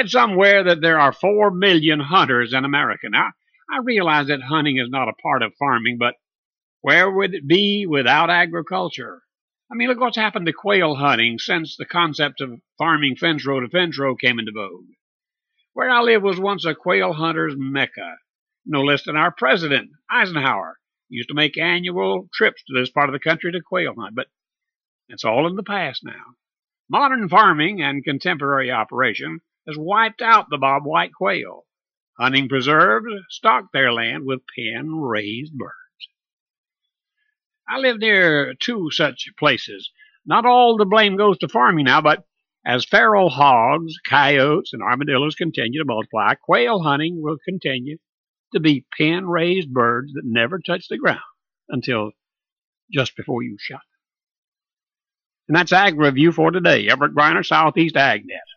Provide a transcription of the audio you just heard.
read somewhere that there are 4 million hunters in America. Now, I realize that hunting is not a part of farming, but where would it be without agriculture? I mean, look what's happened to quail hunting since the concept of farming fence row to fence row came into vogue. Where I live was once a quail hunter's mecca. No less than our president, Eisenhower, used to make annual trips to this part of the country to quail hunt, but it's all in the past now. Modern farming and contemporary operation has wiped out the bobwhite quail. Hunting preserves stock their land with pen-raised birds. I live near 2 such places. Not all the blame goes to farming now, but as feral hogs, coyotes, and armadillos continue to multiply, quail hunting will continue to be pen-raised birds that never touch the ground until just before you shot them. And that's Ag Review for today. Everett Griner, Southeast AgNet.